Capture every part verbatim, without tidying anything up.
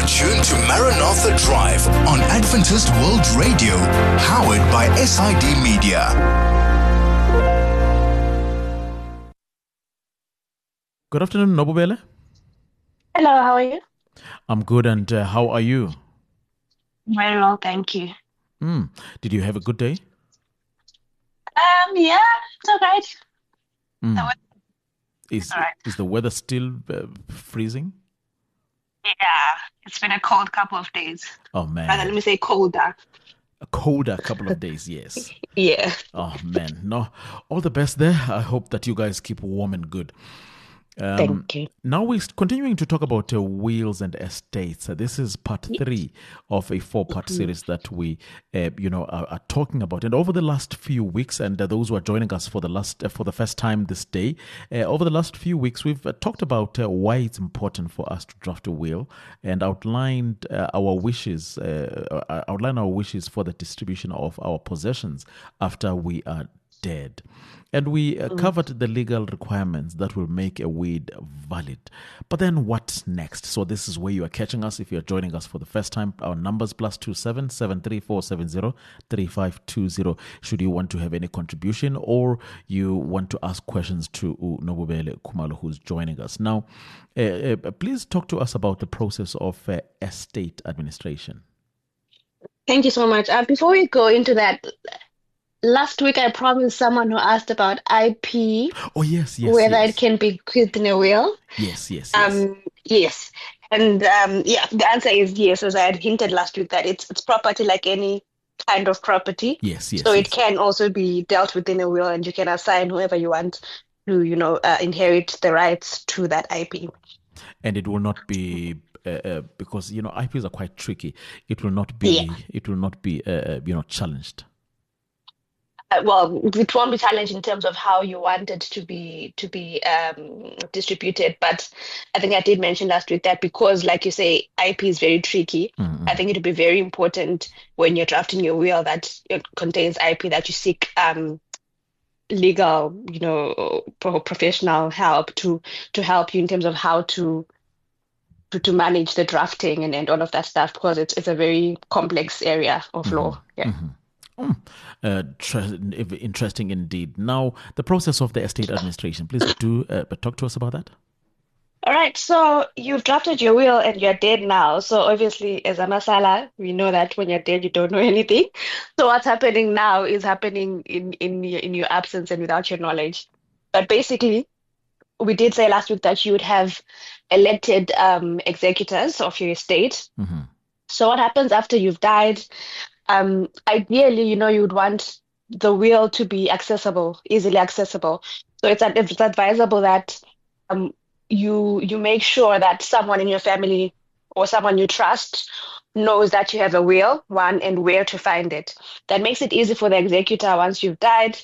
tuned to Maranatha Drive on Adventist World Radio, powered by S I D Media. Good afternoon, Nobubele. Hello, how are you? I'm good, and uh, how are you? Very well, thank you. Mm. Did you have a good day? Um, yeah, it's all right. Mm. The weather- Is, all right. is the weather still uh, freezing? Yeah, it's been a cold couple of days. Oh, Rather, man. let me say colder. A colder couple of days, yes. Yeah. Oh, man. No, all the best there. I hope that you guys keep warm and good. Um, Thank you. Now we're continuing to talk about uh, wills and estates. Uh, this is part three of a four-part series that we, uh, you know, are, are talking about. And over the last few weeks, and uh, those who are joining us for the last, uh, for the first time this day, uh, over the last few weeks, we've uh, talked about uh, why it's important for us to draft a will and outlined uh, our wishes, uh, uh, outline our wishes for the distribution of our possessions after we are dead. And we uh, covered the legal requirements that will make a will valid. But then what's next? So this is where you are catching us. If you're joining us for the first time, our numbers plus two seven seven three four seven zero three five two zero. Should you want to have any contribution or you want to ask questions to Nobubele Khumalo, who's joining us now, uh, uh, please talk to us about the process of uh, estate administration. Thank you so much. Uh, before we go into that, last week I promised someone who asked about I P, Oh yes, yes, whether yes, it can be bequeathed in a will. yes, yes, yes. Um, yes. And um, yeah, the answer is yes, as I had hinted last week, that it's it's property like any kind of property. Yes, yes, So yes. it can also be dealt with in a will, and you can assign whoever you want to, you know, uh, inherit the rights to that I P. And it will not be uh, uh, because you know I Ps are quite tricky. It will not be. Yeah. It will not be. Uh, uh, you know, challenged. Uh, well, it won't be challenged in terms of how you want it to be to be um, distributed. But I think I did mention last week that because, like you say, I P is very tricky. Mm-hmm. I think it would be very important when you're drafting your will that it contains I P that you seek um, legal, you know, pro- professional help to to help you in terms of how to to, to manage the drafting and, and all of that stuff, because it's it's a very complex area of law. Yeah. Mm-hmm. Mm. Uh, tr- interesting indeed. Now, the process of the estate administration. Please do uh, talk to us about that. All right, so you've drafted your will and you're dead now. So obviously, as a masala, we know that when you're dead, you don't know anything. So what's happening now is happening in in your, in your absence and without your knowledge. But basically, we did say last week that you would have elected um, executors of your estate. Mm-hmm. So what happens after you've died? Um, ideally, you know, you would want the will to be accessible, easily accessible. So it's, ad- it's advisable that um, you you make sure that someone in your family or someone you trust knows that you have a will, one, and where to find it. That makes it easy for the executor once you've died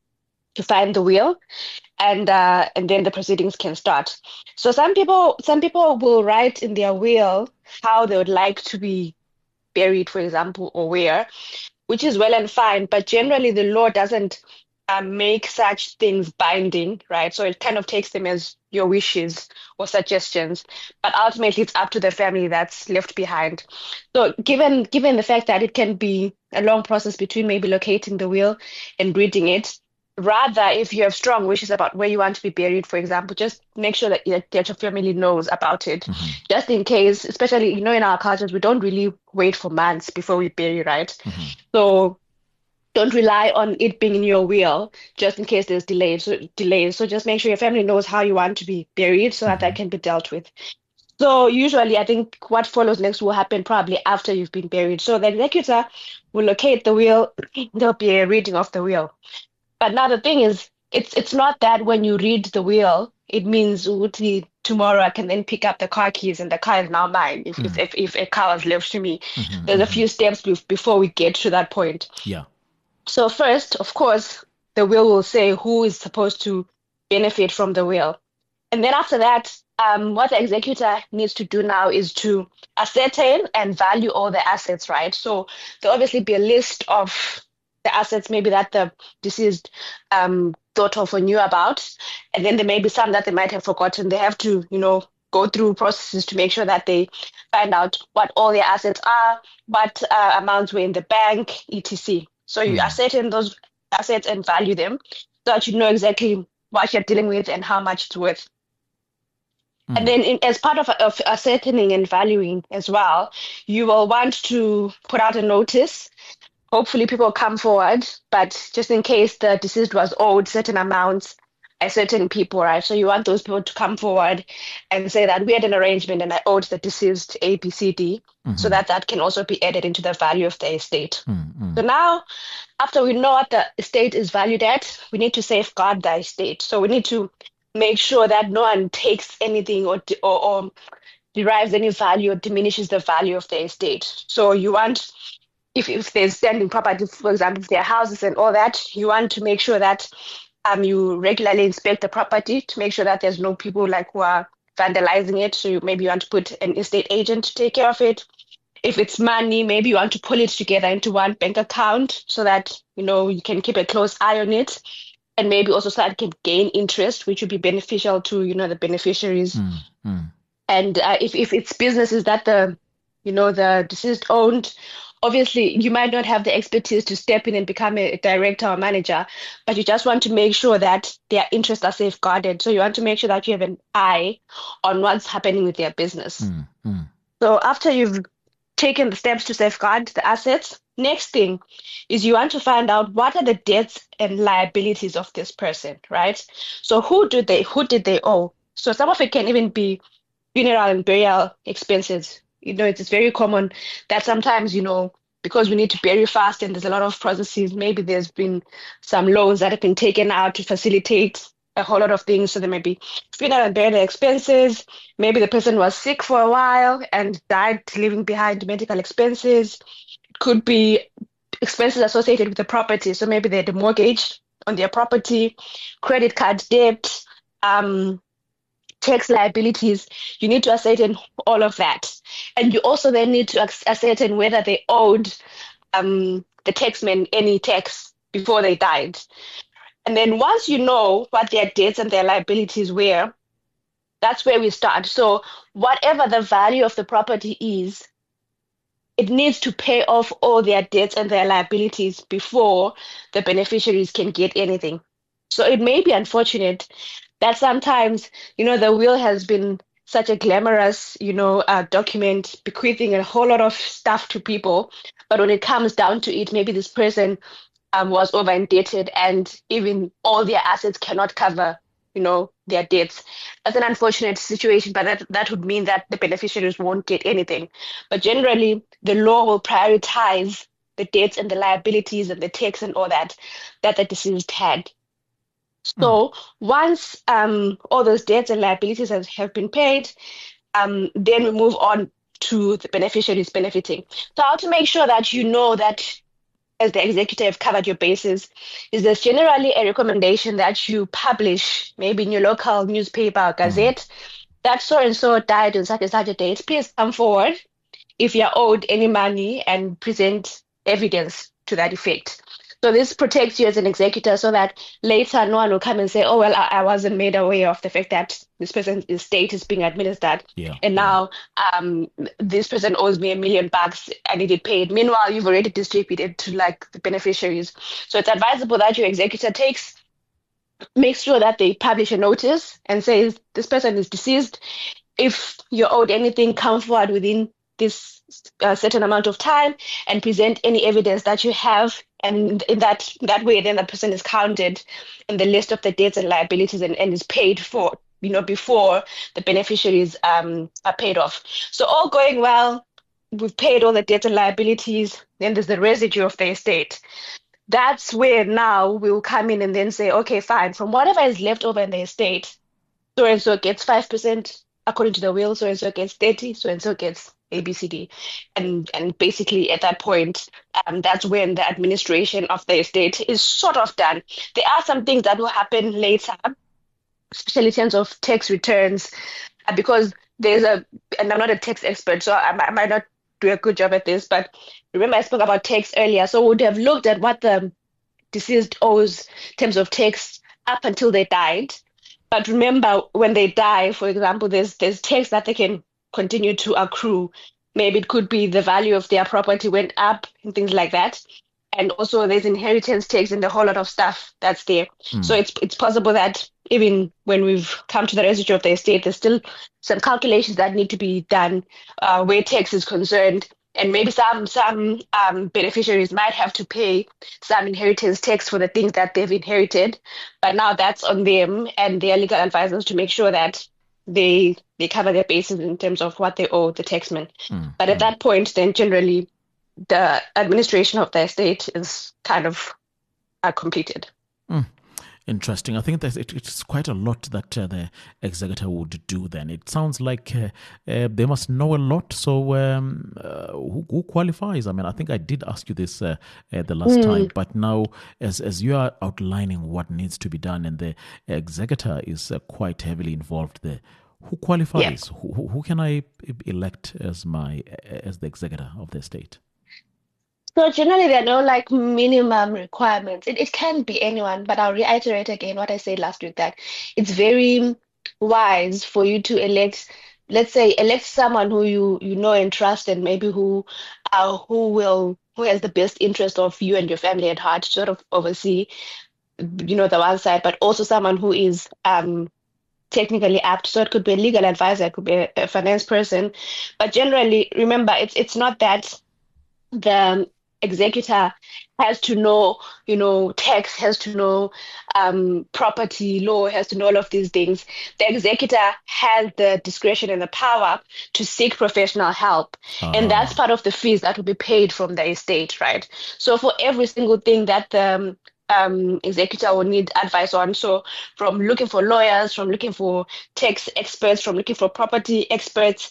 to find the will, and uh, and then the proceedings can start. So some people some people will write in their will how they would like to be buried, for example, or where, which is well and fine, but generally the law doesn't um, make such things binding, right? So it kind of takes them as your wishes or suggestions, but ultimately it's up to the family that's left behind. So given given the fact that it can be a long process between maybe locating the will and reading it, rather, if you have strong wishes about where you want to be buried, for example, just make sure that, that your family knows about it, Mm-hmm. just in case, especially, you know, in our cultures, we don't really wait for months before we bury, right? Mm-hmm. So don't rely on it being in your will, just in case there's delays. So, delays. So just make sure your family knows how you want to be buried so that Mm-hmm. that can be dealt with. So usually, I think what follows next will happen probably after you've been buried. So the executor will locate the will. There'll be a reading of the will. But now the thing is, it's it's not that when you read the will, it means "Uti, tomorrow I can then pick up the car keys and the car is now mine if Mm. if, if, if a car is left to me. Mm-hmm. There's a Mm-hmm. few steps bef- before we get to that point. Yeah. So first, of course, the will will say who is supposed to benefit from the will. And then after that, um, what the executor needs to do now is to ascertain and value all the assets, right? So there'll obviously be a list of the assets maybe that the deceased um, thought of or knew about. And then there may be some that they might have forgotten. They have to, you know, go through processes to make sure that they find out what all their assets are, what uh, amounts were in the bank, et cetera. So you Mm. ascertain those assets and value them so that you know exactly what you're dealing with and how much it's worth. Mm. And then in, as part of, of ascertaining and valuing as well, you will want to put out a notice. Hopefully people come forward, but just in case the deceased was owed certain amounts by certain people, right? So you want those people to come forward and say that we had an arrangement and I owed the deceased A, B, C, D, Mm-hmm. so that that can also be added into the value of the estate. Mm-hmm. So now, after we know what the estate is valued at, we need to safeguard the estate. So we need to make sure that no one takes anything or, or, or derives any value or diminishes the value of the estate. So you want, if, if there's standing property, for example, if there are houses and all that, you want to make sure that um, you regularly inspect the property to make sure that there's no people like who are vandalizing it. So you, maybe you want to put an estate agent to take care of it. If it's money, maybe you want to pull it together into one bank account so that, you know, you can keep a close eye on it. And maybe also so that it can gain interest, which would be beneficial to, you know, the beneficiaries. Mm-hmm. And uh, if, if it's businesses that the, you know, the deceased owned, obviously you might not have the expertise to step in and become a director or manager, but you just want to make sure that their interests are safeguarded. So you want to make sure that you have an eye on what's happening with their business. Mm-hmm. So after you've taken the steps to safeguard the assets, next thing is you want to find out what are the debts and liabilities of this person, right? So who do they who did they owe? So some of it can even be funeral and burial expenses. You know, it's very common that sometimes, you know, because we need to bury fast and there's a lot of processes, maybe there's been some loans that have been taken out to facilitate a whole lot of things. So there may be funeral and burial expenses. Maybe the person was sick for a while and died, leaving behind medical expenses. It could be expenses associated with the property. So maybe they had a mortgage on their property, credit card debt, um, tax liabilities. You need to ascertain all of that. And you also then need to ascertain whether they owed um, the taxman any tax before they died. And then once you know what their debts and their liabilities were, that's where we start. So whatever the value of the property is, it needs to pay off all their debts and their liabilities before the beneficiaries can get anything. So it may be unfortunate that sometimes, you know, the will has been such a glamorous, you know, uh, document bequeathing a whole lot of stuff to people. But when it comes down to it, maybe this person um, was over indebted and even all their assets cannot cover, you know, their debts. That's an unfortunate situation, but that, that would mean that the beneficiaries won't get anything. But generally, the law will prioritize the debts and the liabilities and the tax and all that that the deceased had. So mm. once um, all those debts and liabilities have, have been paid, um, then we move on to the beneficiaries benefiting. So how to make sure that you know that as the executive have covered your bases is there's generally a recommendation that you publish, maybe in your local newspaper or gazette, mm. that so-and-so died on such and such a date. Please come forward if you're owed any money and present evidence to that effect. So this protects you as an executor so that later no one will come and say, oh, well, I, I wasn't made aware of the fact that this person's estate is being administered. Yeah, and now yeah. um, this person owes me a million bucks. I need it paid. Meanwhile, you've already distributed to like the beneficiaries. So it's advisable that your executor takes, makes sure that they publish a notice and says this person is deceased. If you're owed anything, come forward within this uh, certain amount of time and present any evidence that you have. And in that that way, then that person is counted in the list of the debts and liabilities and, and is paid for, you know, before the beneficiaries um, are paid off. So all going well, we've paid all the debts and liabilities, then there's the residue of the estate. That's where now we'll come in and then say, okay, fine, from whatever is left over in the estate, so-and-so gets five percent according to the will, so-and-so gets thirty, so-and-so gets A, B, C, D. And and basically at that point, um, that's when the administration of the estate is sort of done. There are some things that will happen later, especially in terms of tax returns, uh, because there's a, and I'm not a tax expert, so I, I might not do a good job at this, but remember I spoke about tax earlier, so we would have looked at what the deceased owes in terms of tax up until they died. But remember, when they die, for example, there's there's tax that they can continue to accrue. Maybe it could be the value of their property went up and things like that. And also there's inheritance tax and a whole lot of stuff that's there. So Mm. it's it's possible that even when we've come to the residue of the estate, there's still some calculations that need to be done uh, where tax is concerned. And maybe some some um, beneficiaries might have to pay some inheritance tax for the things that they've inherited, but now that's on them and their legal advisors to make sure that they they cover their bases in terms of what they owe the taxman. Mm. But at Mm. that point, then generally the administration of the estate is kind of uh, completed. Mm. Interesting. I think that it, it's quite a lot that uh, the executor would do then. It sounds like uh, uh, they must know a lot. So um, uh, who, who qualifies? I mean, I think I did ask you this uh, uh, the last time, but now as as you are outlining what needs to be done and the executor is uh, quite heavily involved there, who Yeah. qualifies? Who, who who can I elect as my as the executor of the estate? So generally, there are no like minimum requirements. It, it can be anyone, but I'll reiterate again what I said last week that it's very wise for you to elect, let's say, elect someone who you you know and trust, and maybe who uh, who will who has the best interest of you and your family at heart, sort of oversee, you know, the one side, but also someone who is um technically apt. So it could be a legal advisor, it could be a, a finance person, but generally, remember, it's it's not that the executor has to know, you know, tax, has to know um, property law, has to know all of these things. The executor has the discretion and the power to seek professional help. And that's Ah. part of the fees that will be paid from the estate, right? So for every single thing that the um, um, executor will need advice on, so from looking for lawyers, from looking for tax experts, from looking for property experts,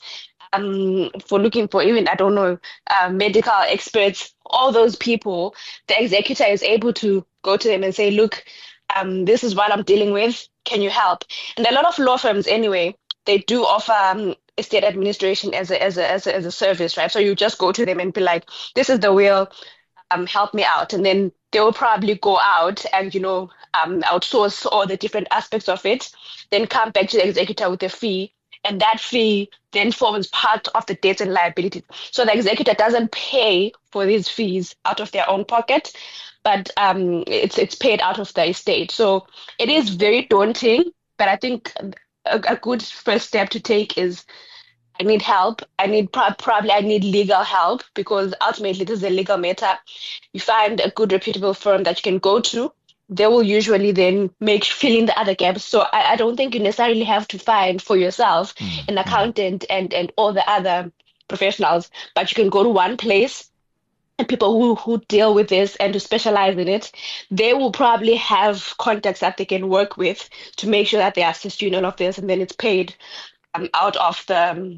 um, for looking for even, I don't know, uh, medical experts, all those people, the executor is able to go to them and say, look, um, this is what I'm dealing with. Can you help? And a lot of law firms, anyway, they do offer um, estate administration as a, as a as a as a service, right? So you just go to them and be like, this is the will, um, help me out, and then they will probably go out and you know um, outsource all the different aspects of it, then come back to the executor with a fee, and that fee then forms part of the debts and liabilities. So the executor doesn't pay for these fees out of their own pocket, but um, it's it's paid out of the estate. So it is very daunting, but I think a, a good first step to take is I need help. I need pro- probably I need legal help because ultimately this is a legal matter. You find a good reputable firm that you can go to. They will usually then make fill in the other gaps. So I, I don't think you necessarily have to find for yourself Mm. an Mm. accountant and and all the other professionals, but you can go to one place and people who who deal with this and who specialize in it, they will probably have contacts that they can work with to make sure that they assist you in all of this, and then it's paid um, out of the um,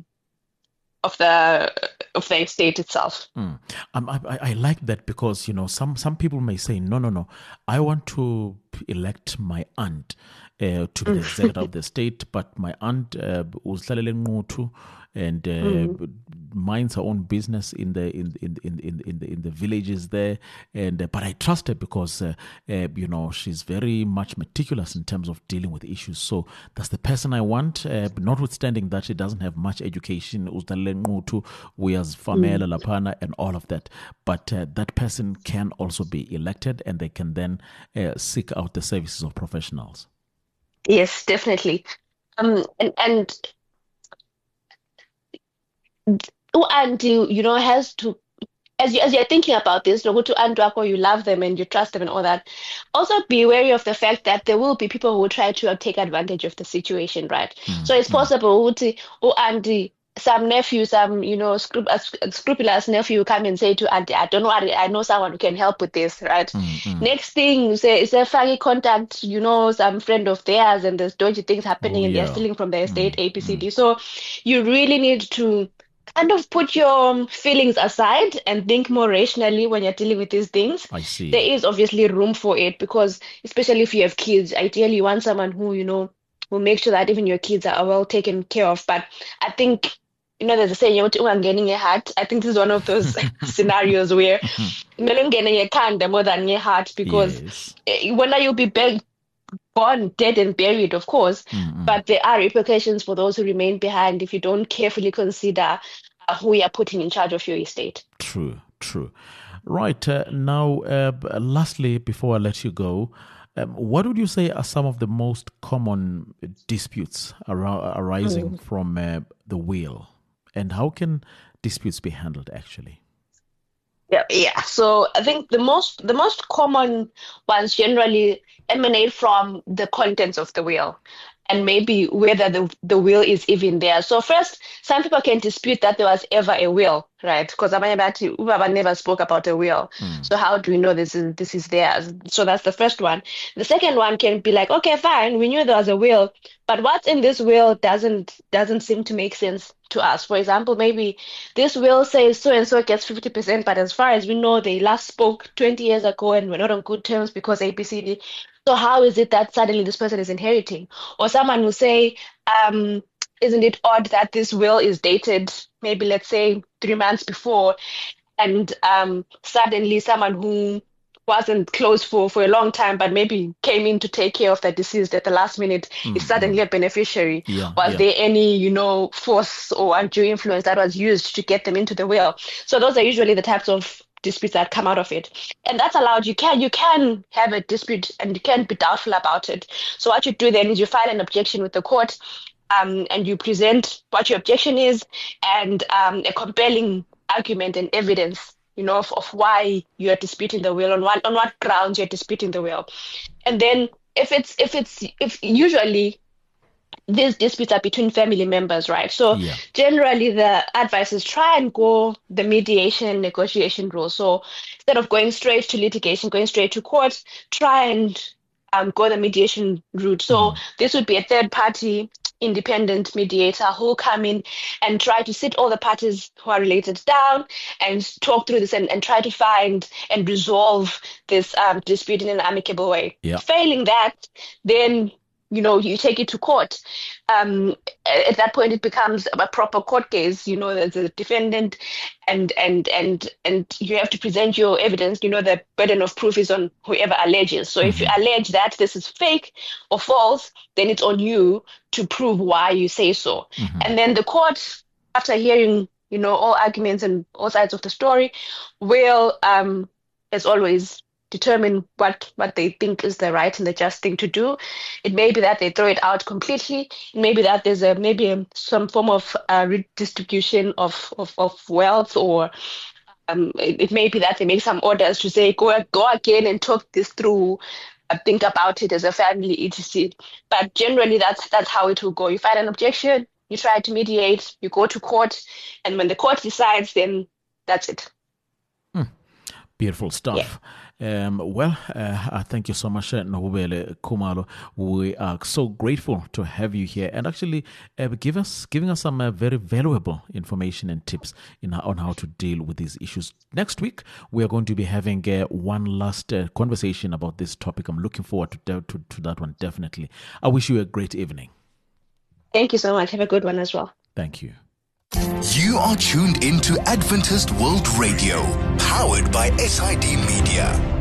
of the of the estate itself. Mm. Um, I, I I like that because you know some some people may say no no no I want to elect my aunt uh, to be the executor of the state, but my aunt uh, uzihlalele Nquthu and uh, Mm. minds her own business in the in in in in, in the in the villages there, and uh, but I trust her because uh, uh, you know she's very much meticulous in terms of dealing with issues. So that's the person I want. Uh, notwithstanding that she doesn't have much education, uzihlalele Nquthu, uyazifamela Mm. laphana and all of that, but uh, that person can also be elected, and they can then uh, seek out the services of professionals. Yes, definitely. Um, and and and you you know has to as you as you're thinking about this, look to Andwako, you love them and you trust them and all that. Also be wary of the fact that there will be people who will try to take advantage of the situation, right? Mm. So it's Mm. possible to oh Andy, some nephew, some you know scrup- a sc- a scrupulous nephew come and say to Auntie, I don't know, I, I know someone who can help with this, right? Mm. Mm. Next thing, say is a funny contact, you know, some friend of theirs, and there's dodgy things happening, Oh and they're yeah. stealing from the estate, Mm. A B C Mm. D. So you really need to kind of put your feelings aside and think more rationally when you're dealing with these things. I There see. is obviously room for it because, especially if you have kids, ideally you want someone who, you know, will make sure that even your kids are well taken care of. But I think, you know, there's a saying, "You want getting a heart." I think this is one of those scenarios where getting a kind more than a heart because Yes. eh, when you'll be beg gone, dead and buried, of course, Mm-hmm. but there are repercussions for those who remain behind if you don't carefully consider uh, who you are putting in charge of your estate. True, true. Right. Uh, now, uh, lastly, before I let you go, um, what would you say are some of the most common disputes ar- arising mm. from uh, the will? And how can disputes be handled, actually? Yeah, yeah. So I think the most the most common ones generally emanate from the contents of the will, and maybe whether the the will is even there. So first, some people can dispute that there was ever a will, right? Because Ubaba never spoke about a will. Mm. So how do we know this is this is there? So that's the first one. The second one can be like, okay, fine, we knew there was a will, but what's in this will doesn't doesn't seem to make sense to us. For example, maybe this will says so and so gets fifty percent, but as far as we know, they last spoke twenty years ago and we're not on good terms because A B C D. So how is it that suddenly this person is inheriting? Or someone will say, um, isn't it odd that this will is dated maybe, let's say, three months before, and um, suddenly someone who wasn't close for, for a long time, but maybe came in to take care of the deceased at the last minute, mm-hmm. is suddenly a beneficiary. Yeah, was yeah. there any, you know, force or undue influence that was used to get them into the will? So those are usually the types of disputes that come out of it. And that's allowed. You can you can have a dispute and you can be doubtful about it. So what you do then is you file an objection with the court, um, and you present what your objection is and um, a compelling argument and evidence, you know, of, of why you're disputing the will, on what on what grounds you're disputing the will. And then if it's if it's if usually these disputes are between family members, right? So yeah. generally the advice is try and go the mediation and negotiation rule. So instead of going straight to litigation, going straight to court, try and um, go the mediation route. So mm. this would be a third party independent mediator who will come in and try to sit all the parties who are related down and talk through this and, and try to find and resolve this um, dispute in an amicable way. Yeah. Failing that, then you know, you take it to court. Um, at that point, it becomes a proper court case. You know, there's a defendant, and and and and you have to present your evidence. You know, the burden of proof is on whoever alleges. So mm-hmm. if you allege that this is fake or false, then it's on you to prove why you say so. Mm-hmm. And then the court, after hearing, you know, all arguments and all sides of the story, will, um, as always, determine what, what they think is the right and the just thing to do. It may be that they throw it out completely. It may be that there's a maybe a, some form of uh, redistribution of, of, of wealth, or um, it, it may be that they make some orders to say, go, go again and talk this through, uh, think about it as a family, et cetera. But generally, that's that's how it will go. You file an objection, you try to mediate, you go to court, and when the court decides, then that's it. Hmm. Beautiful stuff. Yeah. Um, well, uh, uh, thank you so much, uh, Nobubele Khumalo. We are so grateful to have you here and actually uh, give us, giving us some uh, very valuable information and tips in, on how to deal with these issues. Next week, we are going to be having uh, one last uh, conversation about this topic. I'm looking forward to, de- to, to that one, definitely. I wish you a great evening. Thank you so much. Have a good one as well. Thank you. You are tuned into Adventist World Radio, powered by S I D Media.